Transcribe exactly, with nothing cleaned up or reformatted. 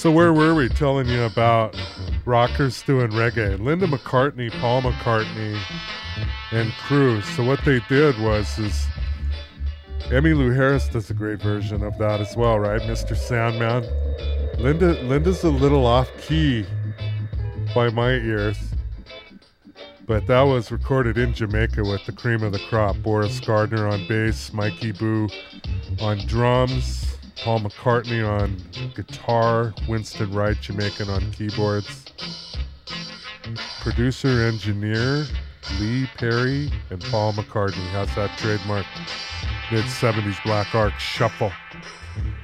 So where were we telling you about rockers doing reggae? Linda McCartney, Paul McCartney, and crew. So what they did was is Emmylou Harris does a great version of that as well, right? Mister Sandman. Linda Linda's a little off key by my ears, but that was recorded in Jamaica with the cream of the crop. Boris Gardner on bass, Mikey Boo on drums, Paul McCartney on guitar, Winston Wright, Jamaican, on keyboards. Producer, engineer, Lee Perry and Paul McCartney. How's that trademark mid seventies Black Ark shuffle?